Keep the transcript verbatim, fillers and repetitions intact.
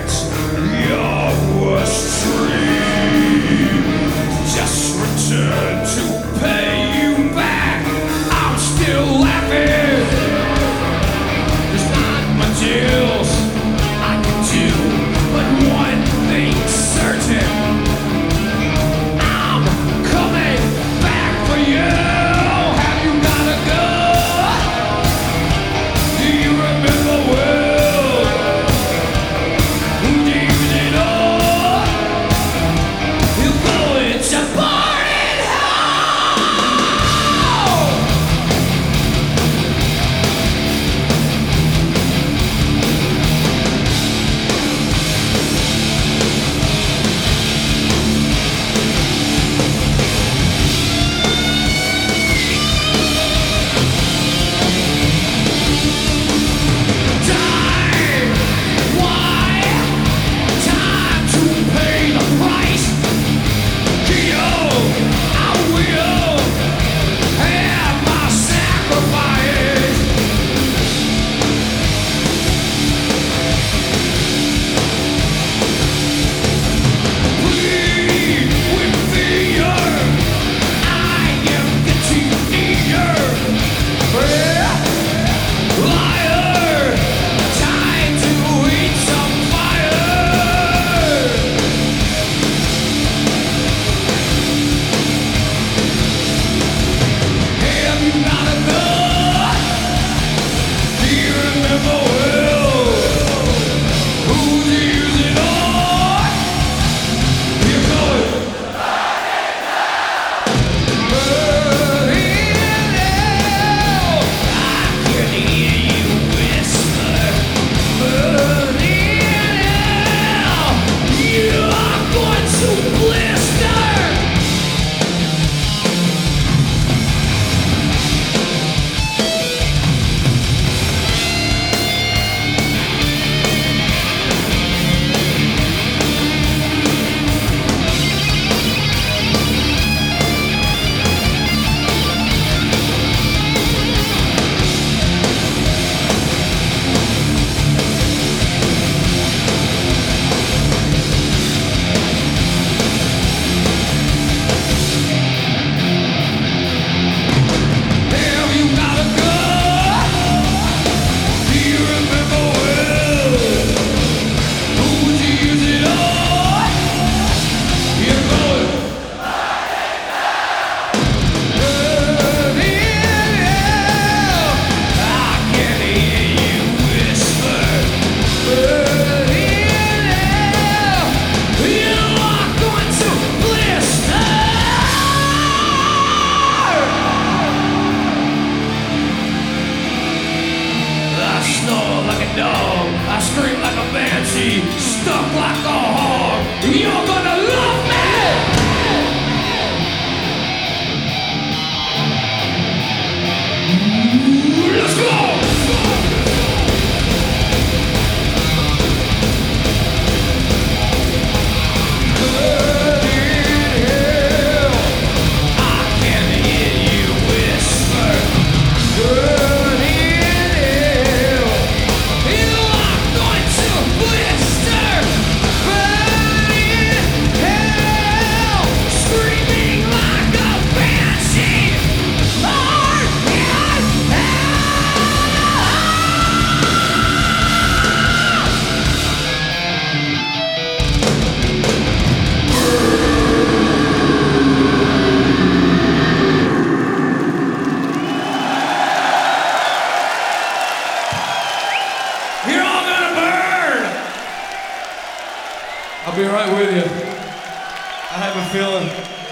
your worst dream. Just return to pay you back. I'm still laughing. There's not much else I can do, but one thing's certain. I'm coming back for you. Have you gotta go? Do you remember well? Who gave it all? You're going to burn in hell. Time, why? Time to pay the price. Yo, I will have my sacrifice. Plead with fear. I am getting eager. Liar, time to eat some fire. Have you gotta go? Do you remember well? Who's using all? You're going. Burn in hell. I can hear you whisper. Burn in hell. You are going to blister. Have you gotta go? Do you remember well? Who's using all? You're going. Burn in hell. I can hear you whisper. Burn in hell. You are going to blister. I snore like a dog, I scream like a banshee, stuck like a hog. You're gonna love me. Let's go. Burn in hell. I can hear you whisper. Burn in hell. You are going to blister. Burn in hell. Screaming like a banshee. Burn in hell. You're all gonna burn. I'll be right with you. I have a feeling.